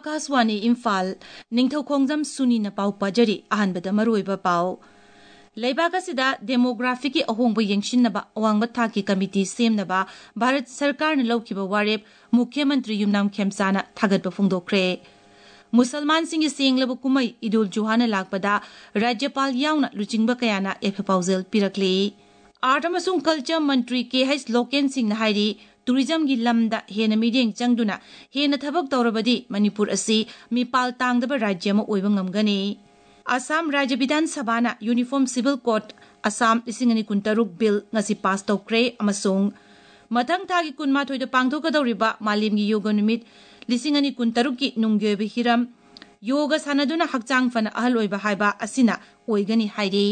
आकाशवाणी इम्फाल निंगथौखोंजम सुनीना पाउ पाजरी अहनबदा मरुइबा पाउ लेबाक असिदा डेमोग्राफिक की अहोंगबा यंगसिनबा अवांगबा थाकी कमिटी सेमनबा भारत सरकार ने लौखिबा वारेप मुख्यमंत्री युमनाम खेमचाना थागतबा फोंदोखरे मुसलमान सिंह सेंगलब कुमई ईदुल जुहा लाकपदा राज्यपाल याउना लुचिंगबा कयाना एफपाउजेल पिरकली आर्ट अमसुंग कल्चर मंत्री के.एच. लोकेन सिंह हाइरी टूरिज्म की लमदा हेन मीडियंग चंगदुना हेन थबक तौरबदी मणिपुर असी मिपाल तांगदबा राज्य अमा ओइबा ngamgani असम राज्य विधान सभाना uniform civil code Assam 2023 bill ngasi pass तौक्रे अमसुंग मथंग थागी कुनमाथोइदा पांगथोकदौरिबा मालेमगी योग नुमित 2023 की नुंग्योइबा हिरम योग सानदुना हक्चांग फना अहल ओइबा हाइबा असिना ओइगनी हाइरी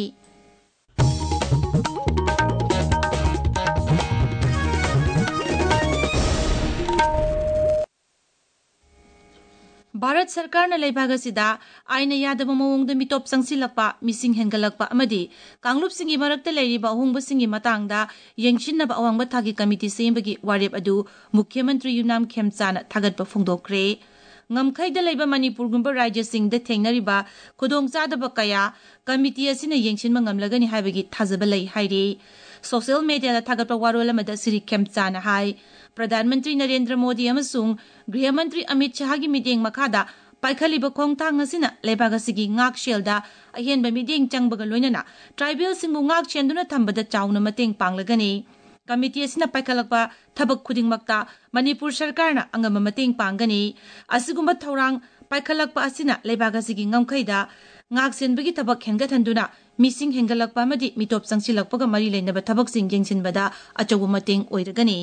भारत सरकार ने लेबाग असिदा आइन यादब मवोंगदा मिटोप संगसिलकपा मिसिंग हेंगलकपा अमदी कांगलुप सिंगी मरक्ता लेरिबा अहोंगबा सिंगी मतांगदा यंगसिनबा अवांगबा थागी कमिटी सेमबगी वारेप अदु मुख्यमंत्री Yumnam खेमचाना थागतबा फोंदोखरे ngamkhaida leiba manipur gumba राज्य सिंगदा थेंगनरिबा खुदोंगचादबा कया कमिटी असिना यंगसिनबा ngamlagani हाइबगी थाजबा लै हाइरे सोशल मीडिया थागतबा वारोल अमदा श्री खेमचाना हाइ प्रधानमंत्री नरेंद्र मोदी अमसुंग गृह मंत्री अमित शाह की मीटिंग मखादा पाइखलिबा खोंगथांग असिना लेबाग असिगी ngak shelda अहेनबा मीटिंग चंगबगा लोइनना ट्राइबल सिंगबु ngak चेंदुना थंबदा चाउना मतेंग पांगलगनी कमिटी असिना पाइखलकपा थबक खुदिंगमक्ता मणिपुर सरकारना अंगम मतेंग पांगनी असिगुंबा थौरांग पाइखलकपा असिना लेबाग असिगी ngamkhaida ngak senbagi थबक हेंगथनदुना मिसिंग हेंगलकपा मदि मिटोप संगसिलकपगा मरि लेनबा थबक सिंग येंगसिनबदा अचौबा मतेंग ओइरगनी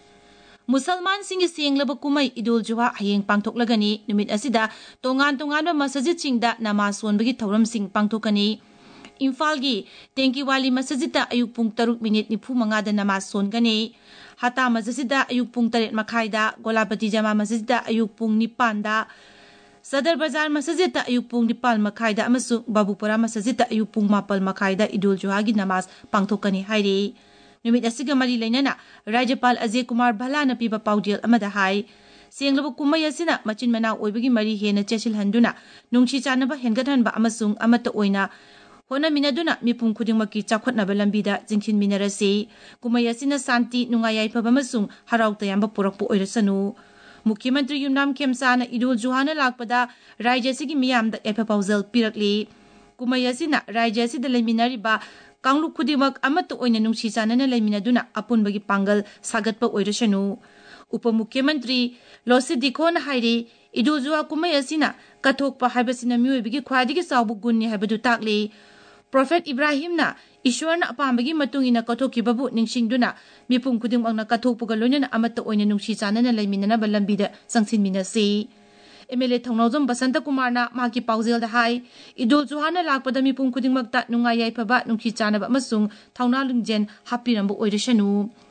मुसलमान सिंह सेंगलब कुमई ईदुल जुहा हयेंग पांगथोकलगनी नुमित असिदा तोंगान तोंगानबा मस्जिद सिंगदा नमाज सोनबगी थौरम सिंग पांगथोकनी इम्फाल की टेंकीवाली मस्जिदा अयुक पुंग 3:45 दा नमाज सोनगनी हता मस्जिदा अयुक पुंग 3:30 गोलापति जमा मस्जिदा अयुक पुंग 9 दा सदर बाजार मस्जिदा अयुक पुंग 9:30 दा अमसुंग बाबूपुरा मस्जिदा अयुक पुंग 9:30 दा ईदुल जुहा की नमाज पांगथोकनी हाइरे नुमित असिगा मरी लेनना राज्यपाल अजय कुमार भलाना पीबा पाउडियल अमदा हाइ सेंगलब कुमई असिना मचिन मना ओइबगी मरी हेना चेसिल हंदुना नुंगसी चानबा हेंगथनबा अमसुंग अमत ओइना होनमिनदुना मिपुंग खुदिंगमकी चाखोटनबा लंबीदा जिंगसिन मिनरसी कुमई असिना शांति नुंगाई याइफबा अमसुंग हराउ तयामबा पुरकपो ओइरसनु मुख्यमंत्री युमनाम खेमचाना ईदुल जुहाना लाकपदा राज्य सिगी मियामदा एफपाउजल पिरकली कुमई असिना राज्य सिदा लेमिनरिबा कांगलुप खुदिमक अमत ओइना नुंगसी चानना लेमिनदुना अपुनबगी पांगल सागतपा ओइरसनु उप मुख्यमंत्री लोसी दिखोन हाइरी ईदुल जुहा कुमई असिना कथोकपा हाइबसिना मियोइबगी ख्वादिगी चाउबु गुन्नी हाइबदु ताकली प्रोफेट इब्राहिमना ईश्वरना अपांबगी मतुंगिना कथोकिबबु निंगसिंगदुना मिपुंग खुदिमकना कथोकपुगा लोइनना अमत ओइना नुंगसी चानना लेमिननबा लंबीदा संगसिनमिनसी एमएलए थौनाउजम बसंत कुमारना माकी पाउजेल हाई ईदुल जुहाना लाकपदा मिपुंग खुदिंगमक्ता नुंगा याइफबा नुंगसी चानबा अमसुंग थौना लुंगजेन हापिरंबु ओइरसनु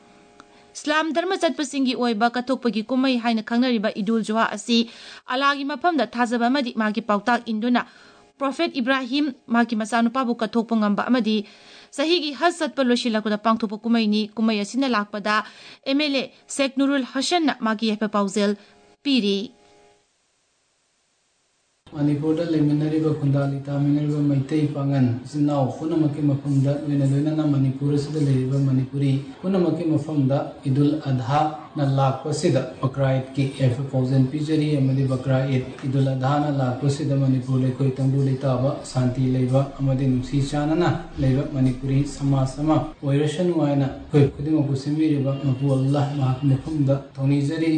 इस्लाम धर्म चटपसिंगी ओइबा कथोकपगी कुमई हाइना खंगनरिबा ईदुल जुहा असि अलागी मफमदा थाजबा अमदि माकी पाउताक इंदुना प्रोफेट इब्राहिम माकी मचानुपाबु कथोकपा ngamba अमदि सहीगी हज चटपा लोइसिलकपदा पांगथोकपा कुमईनी कुमई असिना लाकपदा एमएलए शेख नुरुल हसन माकी याइफा पाउजेल पीरी मणिपुर लेमिनरिबा खुंदाली तामिनरिबा मैतई पांगन जिनाव पुनमकी मफमदा लोइना मणिपुर सिदा लेरिबा मणिपुरी पुनमकी मफमदा ईदुल अधा ना लाकपसिदा बकरा ईद की एफपाउजन पिजरी अमदि बकरा ईद ईदुल अधा ना लाकपसिदा मणिपुर लेखोई तंगदु लेताबा शांति लेबा अमदि नुंगसी चानना लेबा मणिपुरी समाज अमा ओइरसनु आइना कोइ खुदिमकु सिमिरिबा मपु अल्लाह मफमदा थौनिजरी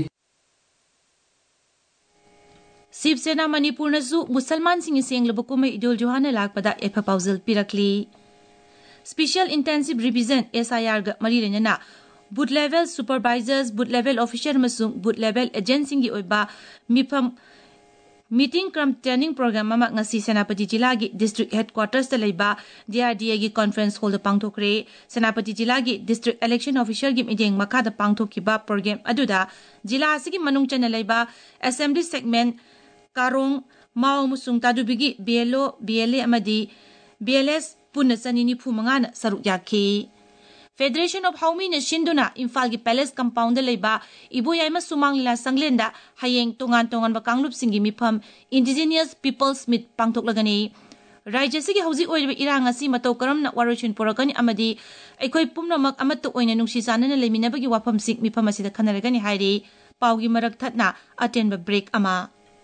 शिवसेना मणिपुर मुसलमान सिंह सेंगलब कुमई ईदुल जुहाना लाकपदा एफपाउजल पिरकली स्पेशल इंटेंसिव रिविजन SIR गा मरी लेनना booth level supervisors booth level officer मसुंग बूथ लेवल एजेंट सिंगी ओइबा मिफम मीटिंग क्रम ट्रेनिंग प्रोग्राम अमा ngasi सेनापति जिला की डिस्ट्रिक्ट हेडक्वार्टर्स लेबा DRDA की कॉन्फ्रेंस हॉल पांगथोकरे सेनापति जिला की डिस्ट्रिक्ट इलेक्शन ऑफिसर की मीटिंग मखादा पांगथोकिबा प्रोग्राम अदुदा जिला असगी मनुंग चना लेबा असेंबली सेगमेंट कारोंग माओ मुसुंग तादुबिगी BLO BLA अमदी BLS पुन चनी 95 सरुक याखी Federation of Haumi na Shinduna Imphal gi Palace Compound da leiba Iboyaima Sumang Lila Sanglenda hayeng tongan ba Kanglup singi mifam Indigenous Peoples Meet pangthoklagani Rajya sigi hauji oiriba irang asi matau karamna warochin porakani amadi aikoi pumnamak amattu oina nungsi sanana leiminabagi wafam sing mifam asida khanaragani hairi paugi marak thatna atenba break ama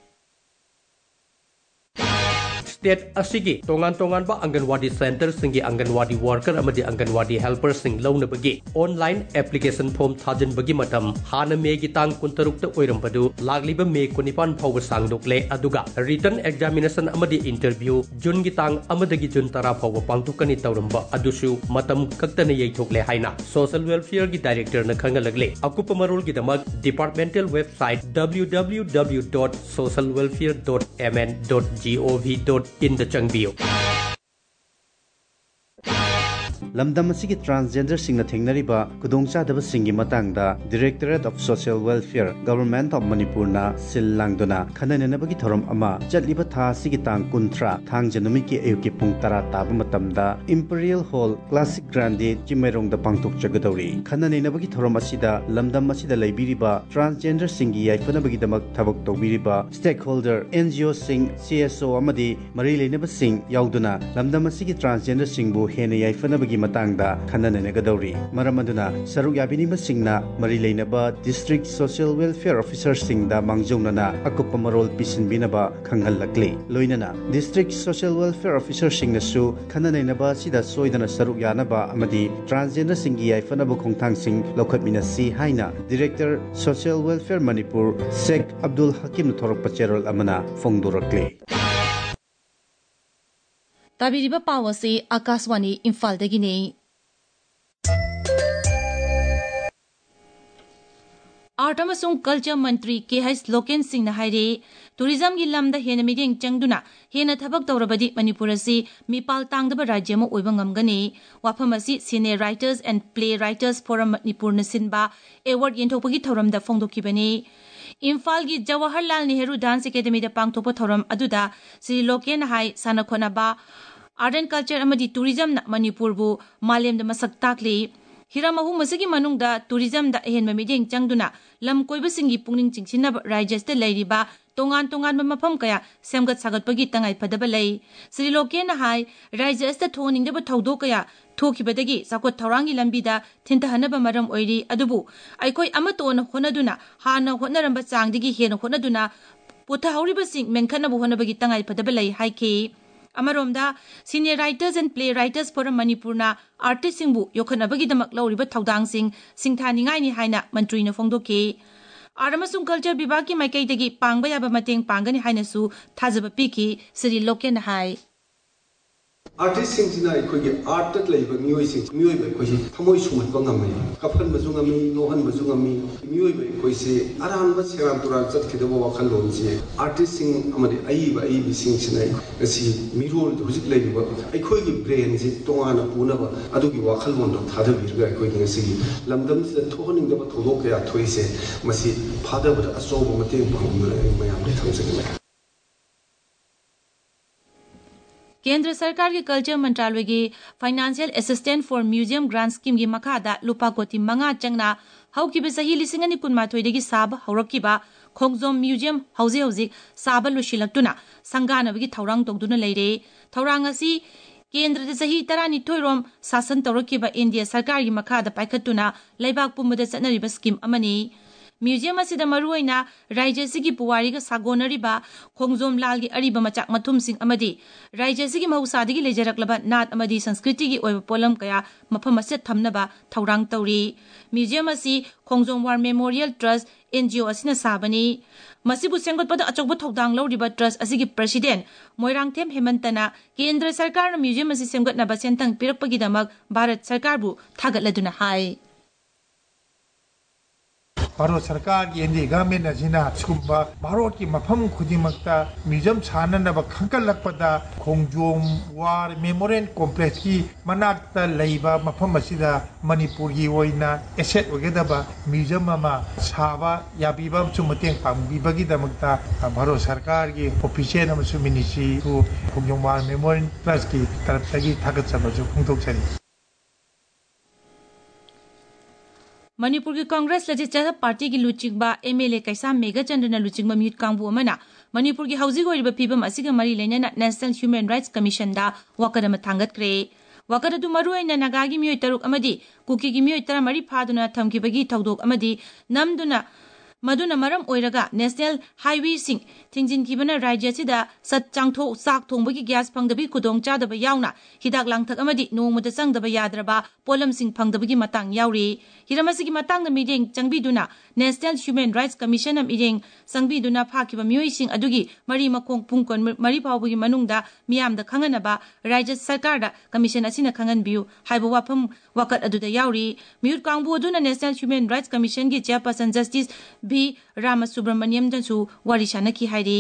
State asigi tongan ba Anganwadi Center singi Anganwadi worker amadi Anganwadi helper sing launabagi online application form thajan bagi matam hana me gi tang kuntarukta oirambadu lagliba me kunipan phawga sangdokle aduga written examination amadi interview jun gi tang amadagi jun tara phawga pangthukani tawramba adusu matam kaktana yeithokle haina social welfare gi director na khangalagle akupa marul gi damak departmental website www.socialwelfare.mn.gov.in the Changbio. Lamdam asigi transgender singna thengnariba kudongchadaba singi matangda Directorate of Social Welfare Government of Manipur na sillangduna khananenabagi thorom ama chatliba tha sigi tang kunthra thangjanumi ki ayuki pung tara taba matamda Imperial Hall Classic Grande Chimerong da pangtok chagadauri khananenabagi thorom asida lamdam asida leibiriba transgender singi yaifanabagi damak thabak tobiriba stakeholder NGO sing CSO amadi mari leinaba sing yauduna lamdam asigi transgender singbu hena yaifanabagi matangda khananenagadauri maramaduna saruk yabinima singna mari leinaba district social welfare officer singda mangjongnana akupa marol pisinbinaba khanghallakli loinana district social welfare officer singnasu khananenaba sida soidana saruk yanaba amadi transgender singi yaifanaba khongthang sing lokhatminasi haina director social welfare Manipur Sheikh Abdul Hakim thorokpa cherol amana fongdorakli Tabiriba pawasi Akaswani Imphal dagini Art amasung Culture Mantri KH Loken Singh na haire tourism gi lamda hena mideng changduna hena thabak tawrabadi Manipur asi mipal tangdaba rajya ma oiba ngamgani wafam asi Senior Writers and Playwriters Forum Manipur na sinba award yenthokpagi thoramda fongdokibani Imphal gi Jawaharlal Nehru Dance Academy da pangthokpa thoram aduda Sri Loken hai sanakhona ba Art and Culture amadi tourism na Manipur bu malem da masak takli Hiramahu masigi manungda tourism da ehenma mideng changduna lam koiba singi pungning chingsinaba rajyasta leiriba tongan mafam kaya semgat sagatpagi tangai padaba lei Sri Loken hai rajyasta thoningdaba thawdo kaya thokibadagi sakot thawrangi lambida thintahanaba maram oiri adubu aikoi amatona honaduna hana honaramba changdigi hena honaduna putha hauriba sing menkhanabu honabagi tangai padaba lei haike Amaromda Senior Writers and Playwriters Forum Manipur na artist singbu yokhanabagi damak lauriba thaudang sing singthaningai ni haina mantri na fongdoke Aramasung Culture Bibaki Maikaidagi pangba yaba mateng pangani haina su thajaba piki Sri Loken hai Artist singina aikogi art tat leiba mioi ba koisi thamoi sumat ba ngamai kafan ba jungami nohan ba jungami mioi ba koisi aran ba seram turan chat khidaba wakhal lon je artist sing amadi ai bi sing sinai asi mirol hujik leiba aikogi brain je tongana puna ba adugi wakhal mon do thada birga aikogi ngasi lamdam se thoning da ba thodo kya thoise masi phada ba aso ba mateng pangum mayam de thamsagi Kendra Sarkar ki Culture Mantralay ki Financial Assistant for Museum Grant Scheme ki makhada lupa koti manga changna haukiba sahi lisingani kunmathoidagi sab haurakkiba Khongjom Museum hauzi saba lushilakuna sanganabagi thaurang togduna leire thaurang asi Kendra de sahi 12 rom sasan tawrakkiba India Sarkar ki makhada paikhatuna leibak pumada chanariba scheme amani Museum asida maruaina rajya sigi puwari ga sagonariba Khongjom Lal gi ariba machak mathum sing amadi rajya sigi mahausadagi lejaraklaba nat amadi sanskriti gi oiba polam kaya mafam aset thamnaba thaurang tawri Museum asi Khongjom War Memorial Trust NGO asina sabani masibu sengotpada achokba thodang lawriba trust asigi president Moirangthem Hemantana Kendra Sarkar na museum asi semgatnaba sentang pirakpagi damak Bharat Sarkar bu thagatladuna hai Bharat Sarkar ki India government asina skumba Bharat ki mafam khudimakta museum sananaba khangkalakpada Khongjom War Memorial Complex ki manakta leiba mafam asida Manipur gi oina asset ogedaba museum ama saba yabiba chumateng pangbibagi damakta Bharat Sarkar ki official amasu ministry to Khongjom War Memorial Plus ki taraptagi thagatchaba ju phongtokchari Manipur की Congress legislative party की लुचिंगबा MLA कैसा मेघचंद्रन लुचिंगबा mute कांगबु अमना मणिपुर की हौजिग ओइरिबा फिबम असिगा मरी लेना national human rights commission दा वकदम थांगतक्रे वकद अदु मरुअइना नागागी मियोय तरुक अमदी cookie की मियोय 13 फादुना थमखिबगी थौदोक अमदी नमदुना मदुना मरम ओइरगा नेशनल हाईवे सिंह थिंजिनखिबना राज्य सिदा सत चांगथो साक थोंबगी गैस फंगदबी खुदोंग चादबा यावना हिदाक लांगथक अमदी नोंगमुदा चंगदबा याद्रबा पोलम सिंह फंगदबगी मतंग यावरी हिरमसिगी मतंग मीडिंग चंगबीदुना national human rights commission meeting संगबीदुना फाकिबा मियोय सिंह अदुगी मरी मखोंग पुंगकोन मरी फावबगी मनुंगदा मियामदा खंगनबा राज्य सरकार दा कमीशन असिना खंगनबियु हाइबा वाफम वकत अदुदा यावरी म्यूट कांगबु अदुना नेशनल ह्यूमन राइट्स कमीशन की चेयरपर्सन जस्टिस भी रामसुब्रमण्यम जंसु वारिशाना की हाइरी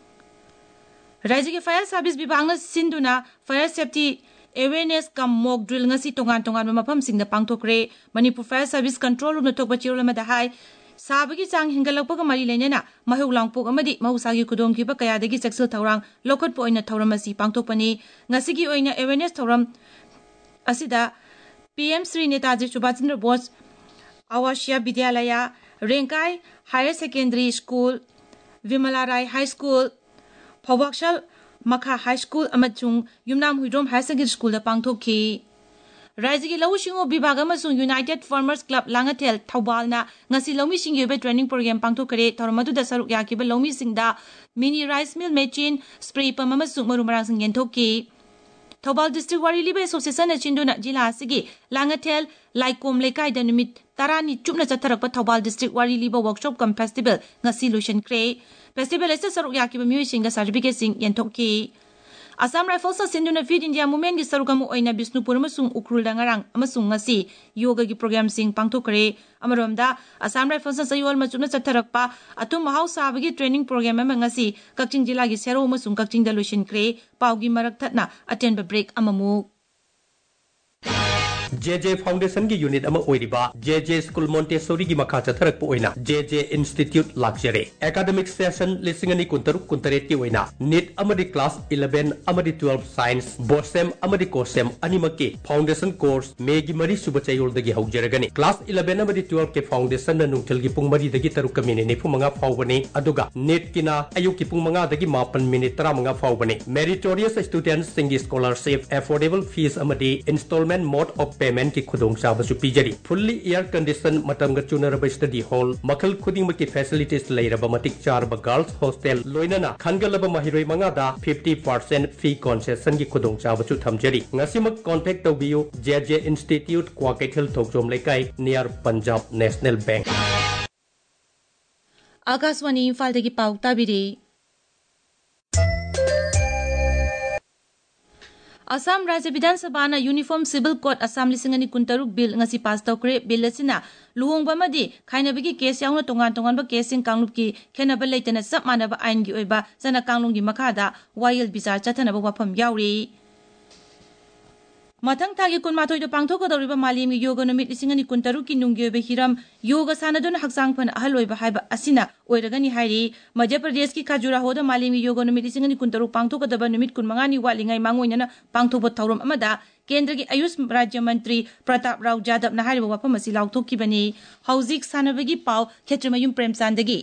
राज्य के फायर सर्विस विभाग ने सिंधुना फायर सेफ्टी अवेयरनेस का mock drill ngasi tongan tongan mafam singda pangthokre manipur fire service control room thokba chirol ma da hai sabagi chang hingalakpa ga mari leinena mahau langpok amadi mahusagi kudong kiba kaya dagi sexual thorang lokot po oina thoram asi pangthokpani ngasi gi oina awareness thoram asida PM Sri Netaji Subhash Chandra Bose Awashya Vidyalaya Renkai Higher Secondary School Vimala Rai High School Phawakshal Makha High School amachung Yumnam Huidrom High Secondary School da pangthokhi राज्य की लौ सिंह विभाग अमसुंग united farmers club लांगथेल थौबालना ngasi लौमी सिंह योबे ट्रेनिंग प्रोग्राम पांगथोकरे थौरमदुदा सरुक याकिबा लौमी सिंहदा mini rice mill machine spray pump अमसुंग मरुमरांग सिंह येंथोकी थौबाल डिस्ट्रिक्ट वारी लिबे एसोसिएशन चिंदुना जिला सिगी लांगथेल लाइकोम लेकाइदा निमित 10 चुपना चथरकपा थौबाल डिस्ट्रिक्ट वारी लिबा वर्कशॉप कम फेस्टिवल ngasi लोशनक्रे फेस्टिवल एसे सरुक याकिबा मियोय सिंह सर्टिफिकेट सिंह येंथोकी Assam Rifles Sinduna Feed India Movement की सरुगमु ओइना बिष्णुपुर अमसुंग उखरुल ngarang अमसुंग ngasi yoga की प्रोग्राम सिंग पांगथोकरे अमरोमदा Assam Rifles सयुवल मचुना चथरकपा अथुम महाउसाबगी ट्रेनिंग प्रोग्राम अम ngasi कक्चिंग जिला की सेरो अमसुंग कक्चिंग दा लोशनक्रे पाउगी मरक थतना अटेंड ब्रेक अममु JJ Foundation की यूनिट अमा ओइरिबा JJ School Montessori की मखा चथरक पो ओइना JJ Institute लाक्चरे एकेडमिक सेशन लिसिंगनी कुंतरुक कुंतरेट की ओइना नीट अमदी क्लास 11 अमदी 12 साइंस बोसेम अमदी कोसेम अनिमके फाउंडेशन कोर्स मेगी मरी सुब चयोल दगी हौजरगनी क्लास 11 अमदी 12 के फाउंडेशन न नुंगथल की पुंग मरी दगी तरुक कमिने निफु मंगा फावबने अदुगा नीट किना अयु की पुंग मंगा दगी 9 मिनिट 13 मंगा फावबने मेरिटोरियस स्टूडेंट्स सिंगी स्कॉलरशिप अफोर्डेबल फीस अमदी इंस्टॉलमेंट मोड ऑफ पेमेंट की खुदोंग चाबसु पीजरी फुल्ली एयर कंडीशन मतंग चुनरब स्टडी हॉल मखल खुदिंग की फैसिलिटीज लेरब मतिक चारब गर्ल्स हॉस्टल लोइनना खनगलब महिरोय मंगादा 50% फी कंसेशन की खुदोंग चाबसु थमजरी ngasimak कांटेक्ट तौबियो JJ institute Kwakeithel Thokchom Leikai near Punjab national bank Akashvani Imphal दगी पाउ ताबिरी Assam Rajya Vidhan Sabha na Uniform Civil Code Assam lisingani kuntaruk bill ngasi pass tawkre bill asina luhongba madi khainabigi case yauna tongan ba case sing kanglup ki khenaba leitana sap manaba ain gi oiba sana kanglung gi makhada wild bizar chathana ba wafam yauri मथंग थागी कुनमाथोय दो पांगथोक दौरिबा मालिम yoga नुमित लिसिंगनि कुनतरु की नुंग्योय बे हिरम yoga सानदुन हक्सांग फन अहलोय बा हाइबा असिना ओइरगनि हाइरी मध्य प्रदेश की खजुराहो द मालिम योगा नुमित लिसिंगनि कुनतरु पांगथोक दबा नुमित कुनमंगानी वालिंगाई मांगोइना पांगथोब थौरम अमदा केंद्र की आयुष राज्य मंत्री प्रताप राव जादव ना हाइबा वफम असि लाउथोकिबनि हौजिक सानबगी पाव खेत्रमयुम प्रेमचांदगी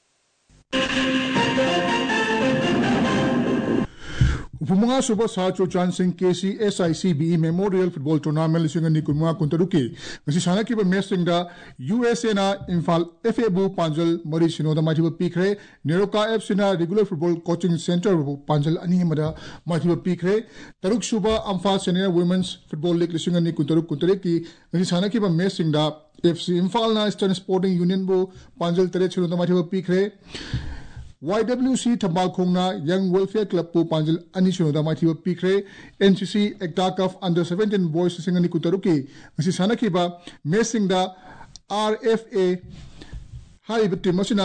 उपमंगा सुबह साचो चांद सिंह केसी SICBE मेमोरियल फुटबॉल टूर्नामेंट लिसिंगनी कुनवा कुंतरुकी ngasi sana ki match sing da USA na Imphal FA bu Panjal mari sinoda mathiba pikre Neroka FC na regular football coaching center bu Panjal ani mada mathiba pikre taruk suba Amphal senior women's football league lisingani kuntaruk kuntareki ngasi sana ki match sing da FC Imphal na Eastern Sporting Union bu Panjal tere sinoda mathiba pikre YWC Thambal Khongna Young Welfare Club pu Panjal ani sinoda mathiba pikre NCC Ektakaf under 17 boys singani kutaruki ngasi sanaki ba messing da RFA haribati masina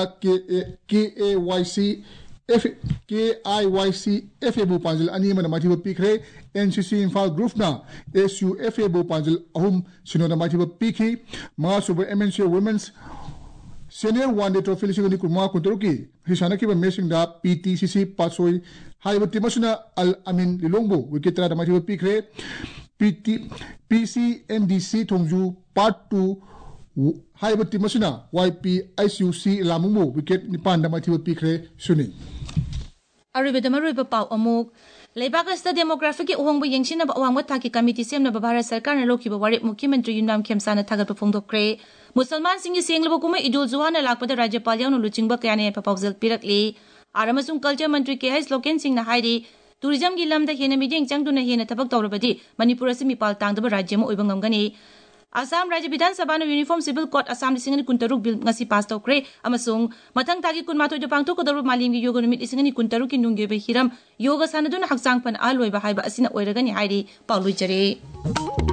KIYC FA bu Panjal ani mana mathiba pikre NCC Imphal Group na SUFA bu Panjal ahum sinoda mathiba pikhi ma super MNC Women's Senior One Day Trophy lisingani kurma kuntaruki hisana ki ba messing da PTCC Pasoi haibati masuna Al Amin Lilongbo wikitra da mathiba pikre PCMDC Thongju Part 2 हाइब team असिना YPICUC लामुंगबु wicket 9 माइथिब पीखरे सुनी अरुबेदमरुब पाउ अमुक लेबाक अस्ता डेमोग्राफिक की उहोंग यंगसिन अवांग थाकी कमिटी सेमना भारत सरकार ने लोखिब वारे मुख्यमंत्री युनराम खेमसाना थागत फोंदोक्रे मुसलमान सिंह सेंगलब कुम ईदुल जुहा लापद राज्यपाल यावनु लुचिंग क्याने प्रपोजल पिरकली आरमसुंग कल्चर मंत्री KH लोकेन सिंह हाइरी टूरिज्म की लमदा हेन मिडिंग चंगदुना हेन थबक तौरबदी मणिपुर असि मिपाल तांगदब राज्य म ओइबंग ngani Assam Rajya Bidhan Sabha na Uniform Civil Code Assam lisingani kuntaruk bill ngasi pass tawkre amasung mathang tagi kunmathoi da pangthokadaru malimgi yoga numit isingani kuntaruk ki nungge hiram yoga sanaduna haksang pan aloi ba haiba asina oiragani hairi paului jare